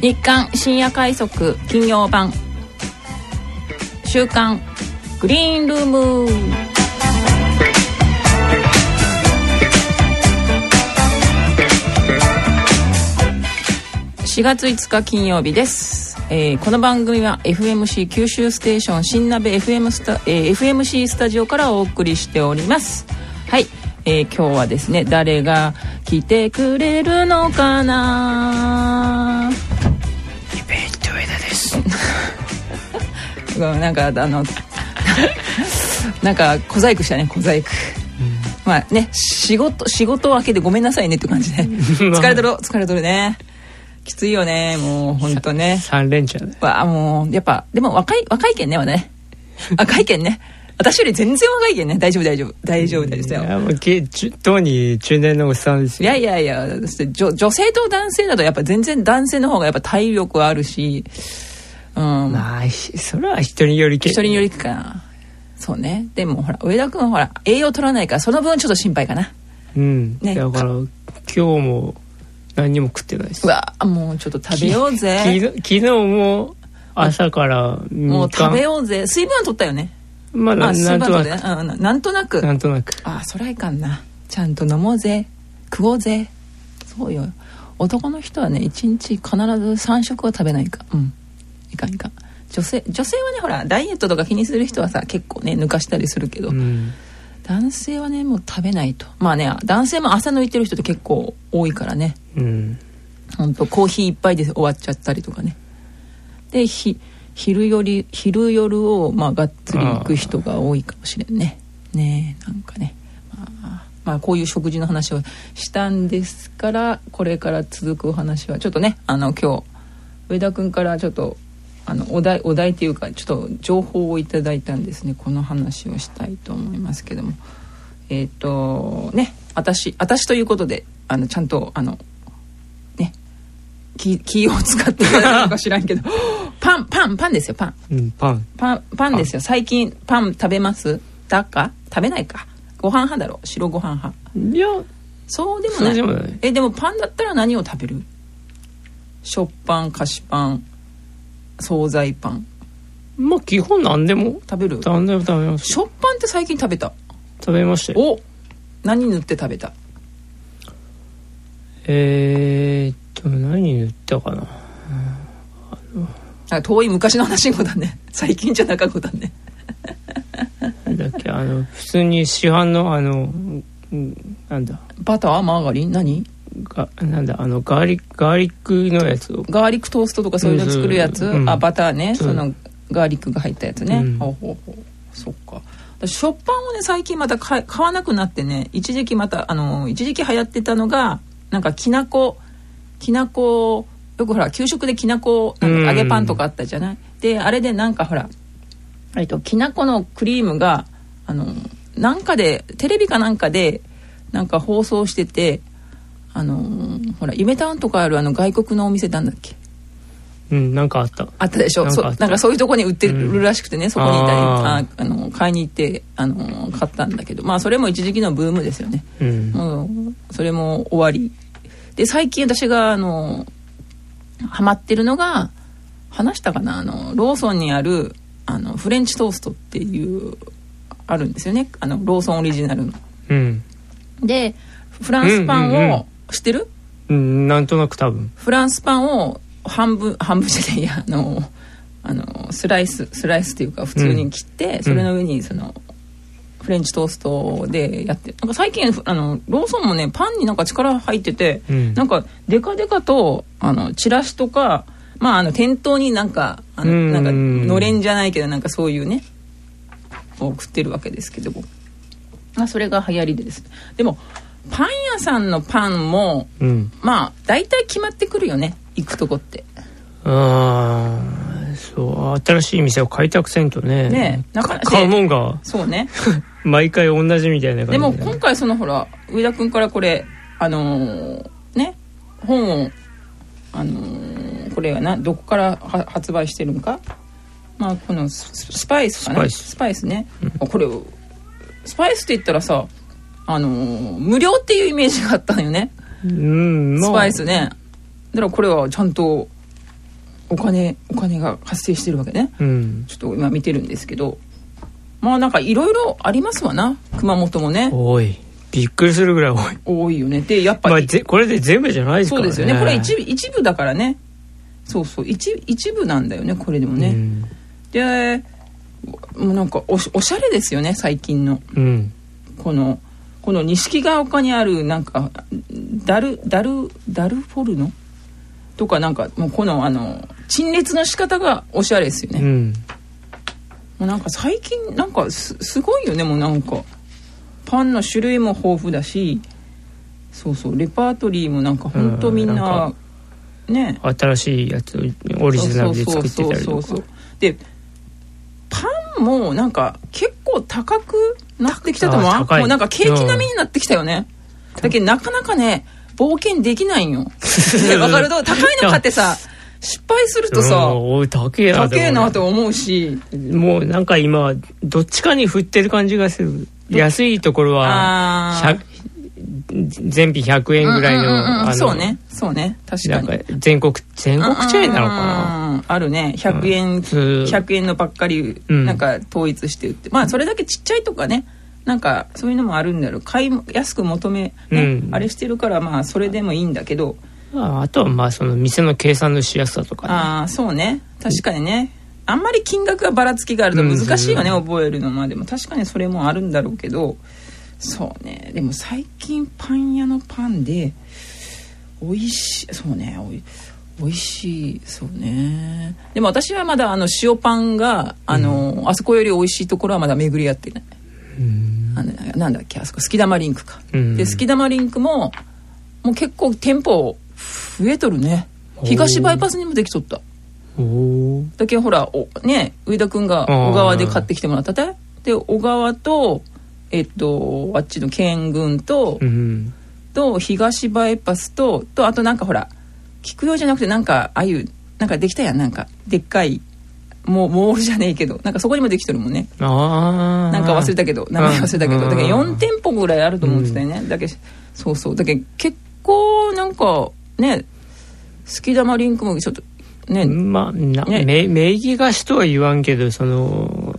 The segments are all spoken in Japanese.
日刊深夜快速金曜版、週刊グリーンルーム。4月5日金曜日です。この番組は FMC 九州ステーション新鍋 FMC スタジオからお送りしております。はい、今日はですね、誰が来てくれるのかな。 イベント上田ですなんかなんか小細工したね、小細工、まあね、仕事明けでごめんなさいねって感じで疲れとるね。きついよね、もうほんとね。 3連チャンね。 もうやっぱでも若いけんねはね若いけんね、私より全然若いけんね。大丈夫ですよ。いやもう当に中年のおっさんですよ。 いや女性と男性だとやっぱ全然男性の方がやっぱ体力あるし、 まあそれは人によりかな。そうね。でもほら上田君ほら栄養取らないからその分ちょっと心配かな。 ね、だから今日も何にも食ってないです。 うわもうちょっと食べようぜ。 昨日も朝からもう食べようぜ。水分は取ったよね。 まあなんとなく。 そりゃいかんな。ちゃんと飲もうぜ、食おうぜ。そうよ、男の人はね1日必ず3食は食べないか。いかん。女性はねほらダイエットとか気にする人はさ結構ね抜かしたりするけど、男性はねもう食べないと。まあね、男性も朝抜いてる人って結構多いからね。ほんとコーヒー一杯で終わっちゃったりとかね。で昼夜をまあがっつり行く人が多いかもしれんね。なんかね、まあこういう食事の話をしたんですから、これから続くお話はちょっとね今日上田くんからちょっとお題っていうかちょっと情報をいただいたんですね。この話をしたいと思いますけども、ね、私ということでちゃんとね気を使っていただくのか知らんけどパンですよ。パンですよ。最近パン食べますだか食べないか。ご飯派だろ、白ご飯派。 いやそうでもない。でもパンだったら何を食べる？食パン、菓子パン、惣菜パン。 まあ基本何でも食べる。 何でも食べます。 食パンって最近食べた？ 食べましたよ。 お、何塗って食べた？ 何塗ったかな。 遠い昔の話だね。最近じゃなかったね。 だっけ普通に市販のなんだバターマーガリン何なんだガーリックのやつをガーリックトーストとかそういうの作るやつ、バターね、そのガーリックが入ったやつね、そっか。食パンをね最近また買わなくなってね、一時期流行ってたのがなんかきなこよくほら給食できなこ揚げパンとかあったじゃない。であれでなんかほらきなこのクリームがなんかでテレビかなんかでなんか放送してて、ほら夢タウンとかある外国のお店なんだっけ。 なんかあったでしょ。なんかそういうとこに売ってるらしくてね、そこにいたり買いに行って買ったんだけど、まあそれも一時期のブームですよね。もうそれも終わりで、最近私がハマってるのが、話したかな、ローソンにあるフレンチトーストっていうあるんですよね。ローソンオリジナルの。でフランスパンを知ってる？ なんとなく多分。フランスパンを半分じゃないや、スライスっていうか普通に切って、それの上にそのフレンチトーストでやって、なんか最近ローソンもねパンになんか力入ってて、なんかデカデカとチラシとか、まあ店頭になんかなんかのれんじゃないけどなんかそういうねを送ってるわけですけども、それが流行りでですね。でもパン屋さんのパンも、まあ大体決まってくるよね、行くとこって。 そう新しい店を開拓せんとね。買うもんがそうね毎回同じみたいな感じでも今回そのほら上田君からこれね本をこれはどこから発売してるのか、まあこのスパイスかな。スパイスね、これスパイスって言ったらさ無料っていうイメージがあったのよね。スパイスね。だからこれはちゃんとお金が発生してるわけね、ちょっと今見てるんですけど、まあなんかいろいろありますわな、熊本もね。 多い、びっくりするぐらい多いよね。でやっぱり、 これで全部じゃないですからね。 そうですよね、これ一部だからね。そうそう、一部なんだよね、これでもね。でもうなんかおしゃれですよね、最近の、この錦ヶ丘にあるなんかダルフォルノとか、なんかもうこの陳列の仕方がおしゃれですよね、もうなんか最近なんかすごいよね。もうなんかパンの種類も豊富だし、そうそう、レパートリーもなんか本当みんなね、 新しいやつオリジナルで作ってたりとかで、パンもなんか結構高くなってきたと思う。もうなんかケーキ並みになってきたよね。だけどなかなかね冒険できないんよ。わかると、高いの買ってさ失敗するとさ、 高えなと思うし、 もうなんか今どっちかに振ってる感じがする。安いところは全品100円ぐらいの、 そうね確かになんか全国チェーンなのかな、 あるね、100円のばっかりなんか統一して売って、まあそれだけちっちゃいとかね、なんかそういうのもあるんだろう、安く求め、あれしてるから、まあそれでもいいんだけど、 あとはまあその店の計算のしやすさとかね。 そうね、確かにね、あんまり金額がばらつきがあると難しいよね、覚えるの。まあでも確かにそれもあるんだろうけど、そうね、でも最近パン屋のパンで美味しい、そうね、美味しい、そうね。でも私はまだ塩パンがあそこより美味しいところはまだ巡り合ってない。なんだっけ、あそこスキダマリンクか、でスキダマリンクもう結構店舗増えとるね。東バイパスにもできとった。だけどほらね、上田くんが小川で買ってきてもらったで、小川とあっちの県軍と、と東バイパスとあとなんかほら菊陽じゃなくてなんかああいうなんかできたやん、なんかでっかいモールじゃねえけど、なんかそこにもできてるもんね。なんか忘れたけど、名前忘れたけど、だけど4店舗ぐらいあると思ってたよね。だけそうだけど結構なんかね、スキダマリンクもちょっとね、 まあ名義貸しとは言わんけど、その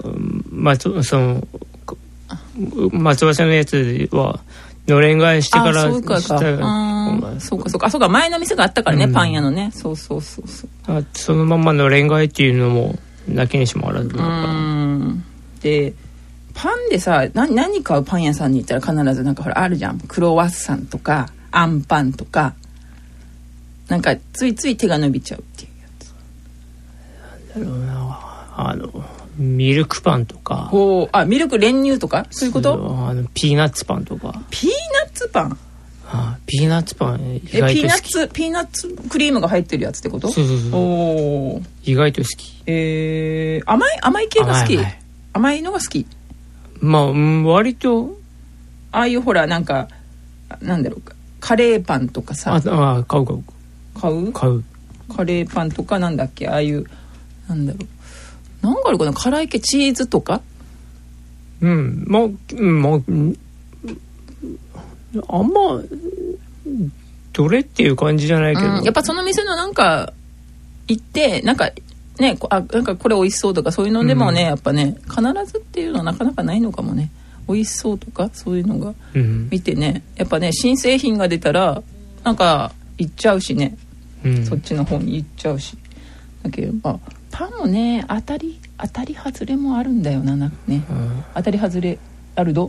松葉社のやつはのれん返してからそうか前の店があったからね、パン屋のね、そうそのままのれん返っていうのもなきにしもあらずで、パンでさ何買うパン屋さんに行ったら必ずなんかほらあるじゃん、クロワッサンとかアンパンとか、なんかついつい手が伸びちゃうっていうやつ。 なんだろうな、ミルクパンとか、 ミルク練乳とかそういうこと？ ピーナッツパンとか。 ピーナッツパン？ ピーナッツパン意外と好き。 ピーナッツクリームが入ってるやつってこと？ そう意外と好き。 甘い系が好き。甘いのが好き。 まあ割とああいうほらなんかなんだろうか、カレーパンとかさ、 買うカレーパンとか、なんだっけ、ああいうなんだろう、なんかあるかな、辛い系、チーズとか、 あんまどれっていう感じじゃないけど、 やっぱその店のなんか行ってなんかね、なんかこれ美味しそうとかそういうのでもね、やっぱね必ずっていうのはなかなかないのかもね。美味しそうとかそういうのが見てね、やっぱね新製品が出たらなんか行っちゃうしね、そっちの方に行っちゃうし、だけどパンもね当たり外れもあるんだよな、なんかね、当たり外れあるど。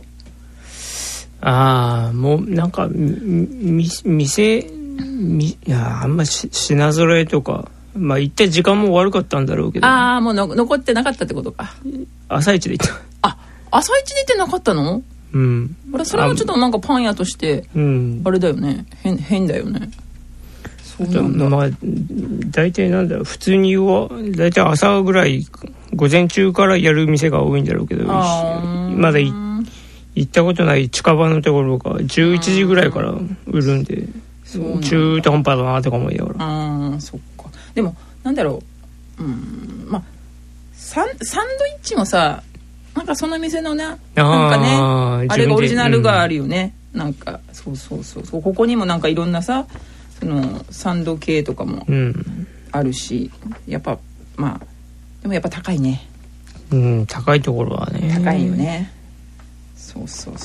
もうなんか店いやあんま品揃えとか、まあ行った時間も悪かったんだろうけど、 もう残ってなかったってことか。 朝一で行った。 朝一で行ってなかったの？それはちょっとなんかパン屋としてあれだよね、変だよね。そうなんだ。まあ大体なんだろう、普通には大体朝ぐらい午前中からやる店が多いんだろうけど、まだ行ったことない近場のところが11時ぐらいから売るんで、中途半端だなとか思いながら。 そっか。でもなんだろう、まあサンドイッチもさ、なんかその店のなんかね、あれがオリジナルがあるよね、なんかそうここにもなんかいろんなさ、そのサンド系とかもあるし、やっぱまあでもやっぱ高いね。 高いところはね。 高いよね。そう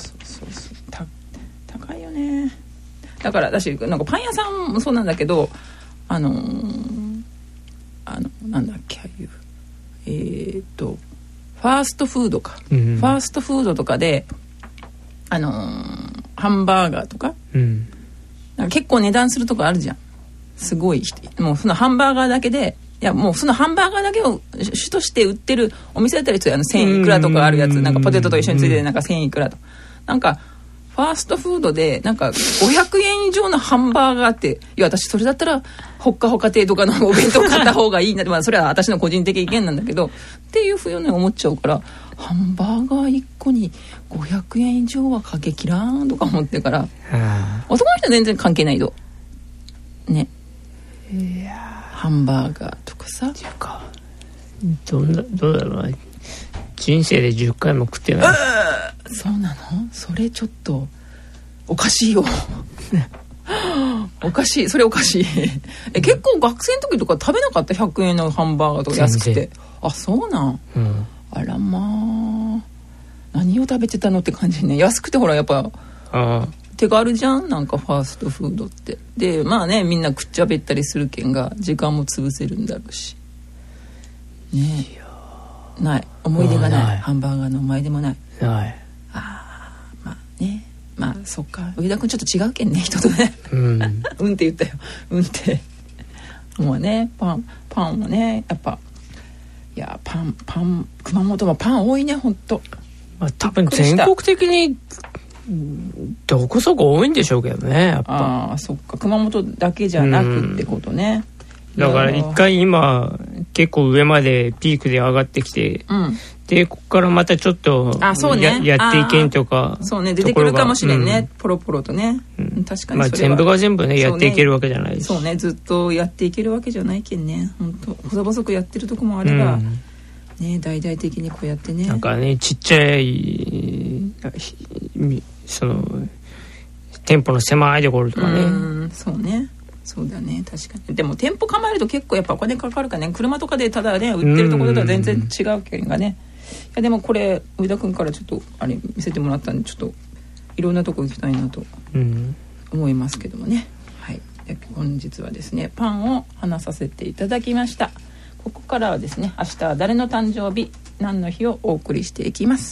高いよね。だから私なんかパン屋さんもそうなんだけど、なんだっけ、ああいうファーストフードか、ファーストフードとかでハンバーガーとか、なんか結構値段するとこあるじゃん。すごい、もうそのハンバーガーだけで、いやもうそのハンバーガーだけを主として売ってるお店だったりする、1000いくらとかあるやつ、なんかポテトと一緒についてなんか1000いくらと、なんかファーストフードでなんか500円以上のハンバーガーって、いや私それだったらほっかほか亭とかのお弁当買った方がいいなって、まあそれは私の個人的意見なんだけどっていうふうに思っちゃうから、ハンバーガー1個に500円以上はかけきらんとか思ってから、男の人は全然関係ないとね。いやハンバーガーとかさ、っていうかどうだろうな、人生で10回も食ってない。 そうなの？それちょっとおかしいよおかしい、それおかしい結構学生の時とか食べなかった？ 100 円のハンバーガーとか安くて。あ、そうなん、あらまあ、何を食べてたのって感じね。安くてほらやっぱ手軽じゃん、なんかファーストフードって。でまあね、みんなくっちゃべったりするけんが時間も潰せるんだろうしね。ない、思い出がない、ハンバーガーの思い出もない。まあね、まあそっか、上田君ちょっと違うけんね、人とねって言ったよ、ってもうね、パンもね、やっぱいやパン熊本はパン多いね、ほんと。 まあ、多分全国的にどこそこ多いんでしょうけどね、やっぱ。 そっか、熊本だけじゃなくってことね。 だから一回今結構上までピークで上がってきて、でここからまたちょっとやっていけんとか、 そうね、出てくるかもしれんね、ポロポロとね。確かにそれは、 全部が全部ねやっていけるわけじゃないです。 そうね、ずっとやっていけるわけじゃないけんね。本当細々くやってるとこもあれば、ね、大々的にこうやってね、 なんかね、ちっちゃいその店舗の狭いところとかね。 そうね、そうだね、確かに。でも店舗構えると結構やっぱお金かかるからね。車とかでただね売ってるところとは全然違うけんがね。いやでもこれ上田君からちょっとあれ見せてもらったんで、ちょっといろんなとこ行きたいなと思いますけどもね。はい、で本日はですね、パンを話させていただきました。ここからはですね、明日は誰の誕生日何の日をお送りしていきます。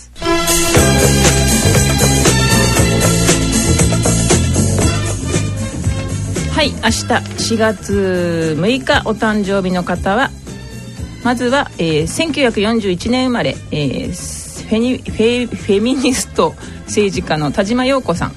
はい、明日4月6日お誕生日の方は、まずは、1941年生まれ、フェミニスト政治家の田島陽子さん。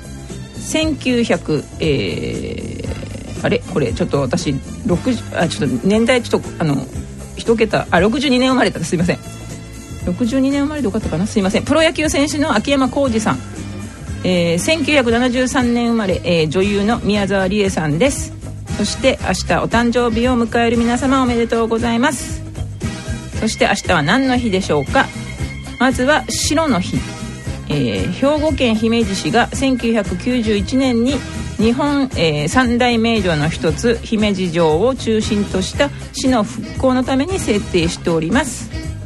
あれこれちょっと私ちょっと年代ちょっと一桁62年生まれだった、すいません。62年生まれでよかったかな、すいません。プロ野球選手の秋山浩二さん。1973年生まれ、女優の宮沢りえさんです。そして明日お誕生日を迎える皆様おめでとうございます。そして明日は何の日でしょうか。まずは白の日、兵庫県姫路市が1991年に日本、三大名城の一つ姫路城を中心とした市の復興のために制定しております。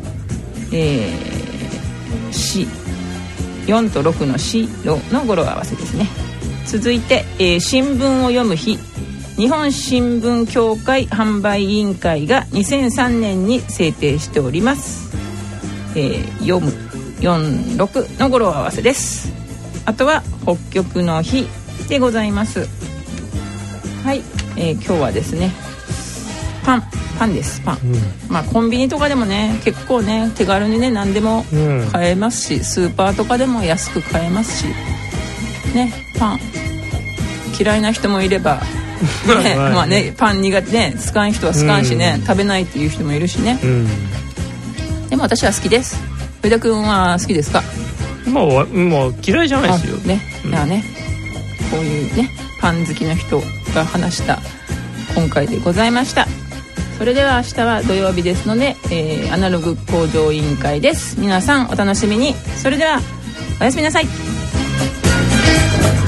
市4と6の白の語呂合わせですね。続いて、新聞を読む日、日本新聞協会販売委員会が2003年に制定しております。読む46の語呂合わせです。あとは北極の日でございます。はい、今日はですね、パンです。パン、まあコンビニとかでもね結構ね手軽にね何でも買えますし、スーパーとかでも安く買えますしね。パン嫌いな人もいればねまあね、パン苦手ね、好かん人は好かんしね、食べないっていう人もいるしね、でも私は好きです。上田君は好きですか？ もう嫌いじゃないですよね。だからね、こういうねパン好きの人が話した今回でございました。それでは明日は土曜日ですので、アナログ向上委員会です。皆さんお楽しみに。それではおやすみなさい。